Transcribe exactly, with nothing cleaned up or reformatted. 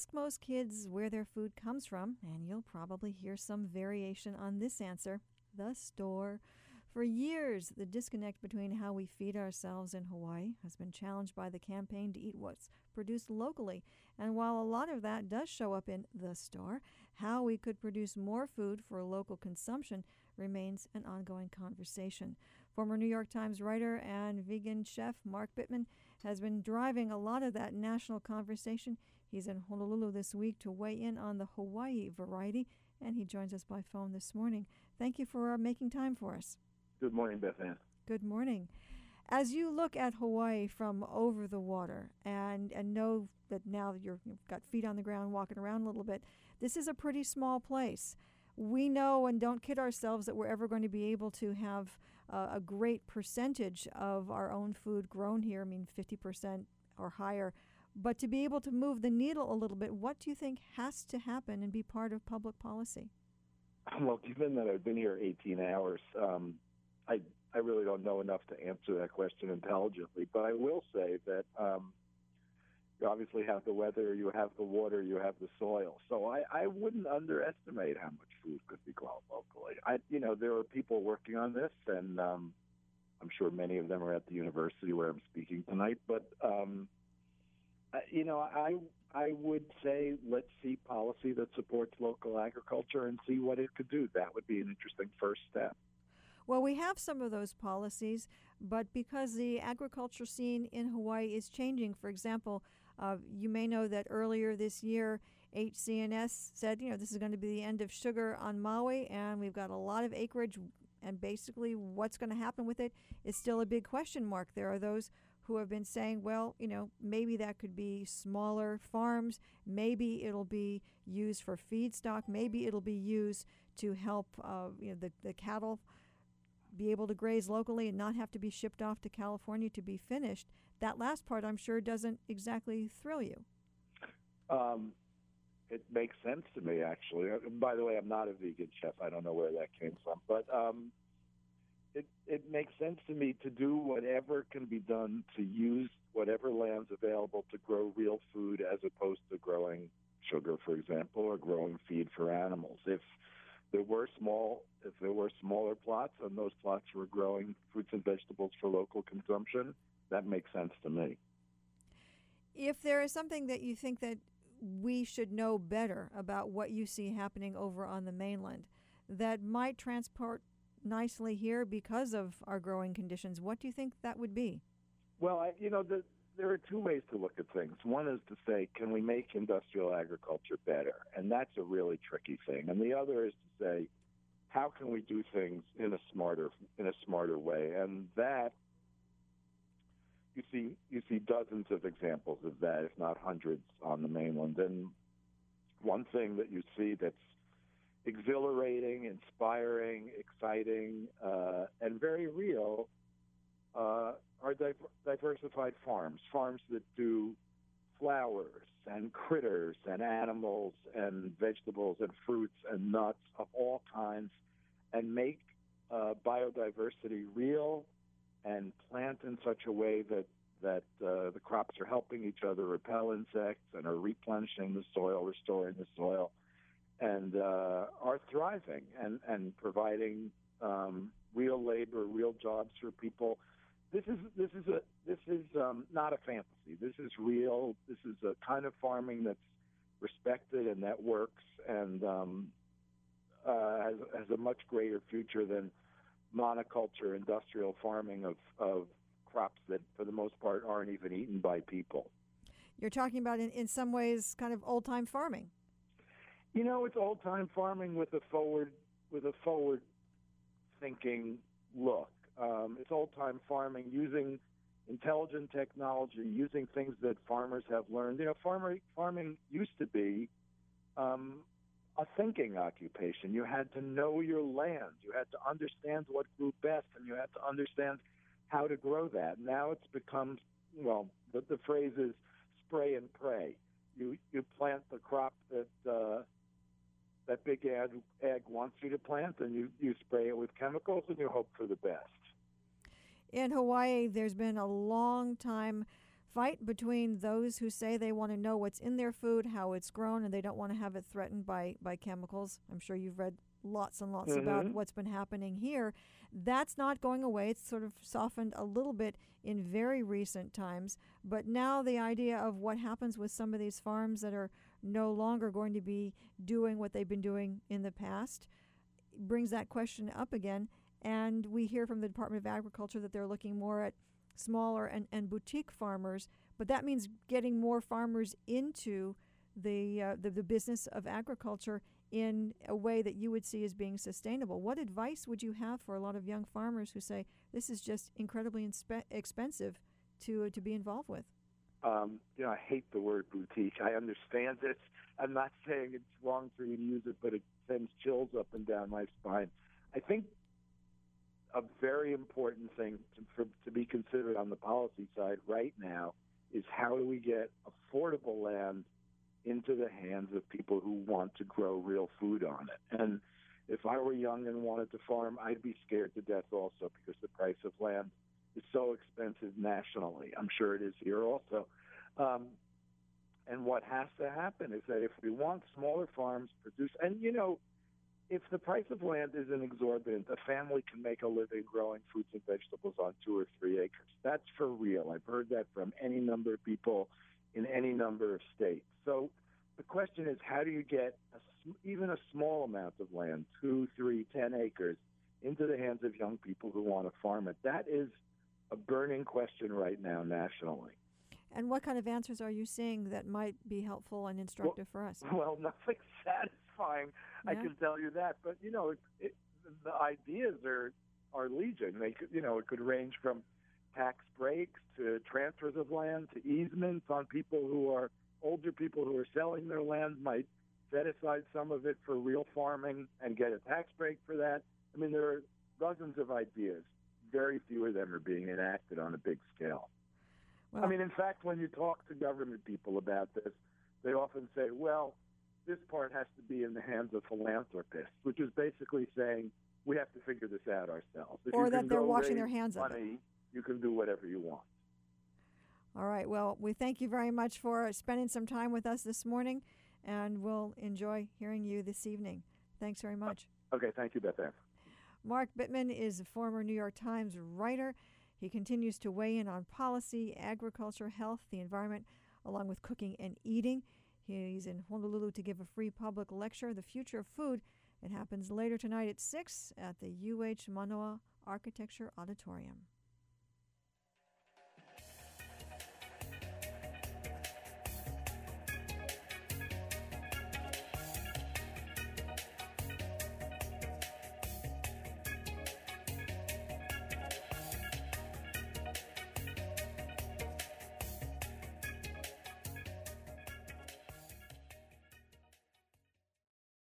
ask most kids where their food comes from, and you'll probably hear some variation on this answer: the store. For years, the disconnect between how we feed ourselves in Hawaii has been challenged by the campaign to eat what's produced locally. And while a lot of that does show up in the store, how we could produce more food for local consumption remains an ongoing conversation. Former New York Times writer and vegan chef Mark Bittman has been driving a lot of that national conversation. He's in Honolulu this week to weigh in on the Hawaii variety, and he joins us by phone this morning. Thank you for uh, making time for us. Good morning, Beth Ann. Good morning. As you look at Hawaii from over the water and, and know that now you're, you've got feet on the ground walking around a little bit, this is a pretty small place. We know and don't kid ourselves that we're ever going to be able to have uh, a great percentage of our own food grown here, I mean fifty percent or higher. But to be able to move the needle a little bit, what do you think has to happen and be part of public policy? Well, given that I've been here eighteen hours, um, I I really don't know enough to answer that question intelligently. But I will say that um, you obviously have the weather, you have the water, you have the soil. So I, I wouldn't underestimate how much food could be grown locally. I, you know, there are people working on this, and um, I'm sure many of them are at the university where I'm speaking tonight. But um, I, you know, I I would say let's see policy that supports local agriculture and see what it could do. That would be an interesting first step. Well, we have some of those policies, but because the agriculture scene in Hawaii is changing, for example, uh, you may know that earlier this year, H C N S said, you know, this is going to be the end of sugar on Maui, and we've got a lot of acreage, and basically what's going to happen with it is still a big question mark. There are those who have been saying, well, you know, maybe that could be smaller farms, maybe it'll be used for feedstock, maybe it'll be used to help, uh, you know, the, the cattle be able to graze locally and not have to be shipped off to California to be finished. That last part, I'm sure, doesn't exactly thrill you. Um, it makes sense to me, actually. By the way, I'm not a vegan chef. I don't know where that came from. But um, it, it makes sense to me to do whatever can be done to use whatever land's available to grow real food as opposed to growing sugar, for example, or growing feed for animals. If there were small, if there were smaller plots and those plots were growing fruits and vegetables for local consumption, that makes sense to me. If there is something that you think that we should know better about what you see happening over on the mainland that might transport nicely here because of our growing conditions, what do you think that would be? Well, I, you know, the, there are two ways to look at things. One is to say, can we make industrial agriculture better? And that's a really tricky thing. And the other is to say, how can we do things in a smarter in a smarter way? And that you see you see dozens of examples of that, if not hundreds, on the mainland. And one thing that you see that's exhilarating, inspiring, exciting, uh, and very real uh, are diver- diversified farms, farms that do flowers and critters and animals and vegetables and fruits and nuts of all kinds, and make uh, biodiversity real and plant in such a way that that uh, the crops are helping each other repel insects and are replenishing the soil, restoring the soil, and uh, are thriving and, and providing um, real labor, real jobs for people. This is this is a this is um, not a fantasy. This is real. This is a kind of farming that's respected and that works and um, uh, has, has a much greater future than monoculture, industrial farming of, of crops that, for the most part, aren't even eaten by people. You're talking about, in, in some ways, kind of old-time farming. You know, it's old-time farming with a forward with a forward-thinking look. Um, it's old-time farming using intelligent technology, using things that farmers have learned. You know, farmer, farming used to be um, a thinking occupation. You had to know your land. You had to understand what grew best, and you had to understand how to grow that. Now it's become, well, the, the phrase is spray and pray. You you plant the crop that uh, that big ag, ag wants you to plant, and you, you spray it with chemicals, and you hope for the best. In Hawaii, there's been a long time fight between those who say they want to know what's in their food, how it's grown, and they don't want to have it threatened by, by chemicals. I'm sure you've read lots and lots Mm-hmm. about what's been happening here. That's not going away. It's sort of softened a little bit in very recent times. But now the idea of what happens with some of these farms that are no longer going to be doing what they've been doing in the past brings that question up again. And we hear from the Department of Agriculture that they're looking more at smaller and, and boutique farmers. But that means getting more farmers into the, uh, the the business of agriculture in a way that you would see as being sustainable. What advice would you have for a lot of young farmers who say this is just incredibly inspe- expensive to uh, to be involved with? Um, you know, I hate the word boutique. I understand it. I'm not saying it's wrong for you to use it, but it sends chills up and down my spine. I think a very important thing to, for, to be considered on the policy side right now is how do we get affordable land into the hands of people who want to grow real food on it. And if I were young and wanted to farm, I'd be scared to death also because the price of land is so expensive nationally. I'm sure it is here also. Um, and what has to happen is that if we want smaller farms produce, and you know, if the price of land isn't exorbitant, a family can make a living growing fruits and vegetables on two or three acres. That's for real. I've heard that from any number of people in any number of states. So the question is, how do you get a, even a small amount of land, two, three, ten acres, into the hands of young people who want to farm it? That is a burning question right now nationally. And what kind of answers are you seeing that might be helpful and instructive well, for us? Well, nothing satisfying, yeah. I can tell you that. But, you know, it, it, the ideas are, are legion. They could, you know, it could range from tax breaks to transfers of land to easements on people who are older people who are selling their land might set aside some of it for real farming and get a tax break for that. I mean, there are dozens of ideas. Very few of them are being enacted on a big scale. Well, I mean, in fact, when you talk to government people about this, they often say, well, this part has to be in the hands of philanthropists, which is basically saying we have to figure this out ourselves. If or you that they're washing their hands money, of it. You can do whatever you want. All right. Well, we thank you very much for spending some time with us this morning, and we'll enjoy hearing you this evening. Thanks very much. Okay. Thank you, Beth Ann. Mark Bittman is a former New York Times writer. He continues to weigh in on policy, agriculture, health, the environment, along with cooking and eating. He's in Honolulu to give a free public lecture, The Future of Food. It happens later tonight at six at the U H Manoa Architecture Auditorium.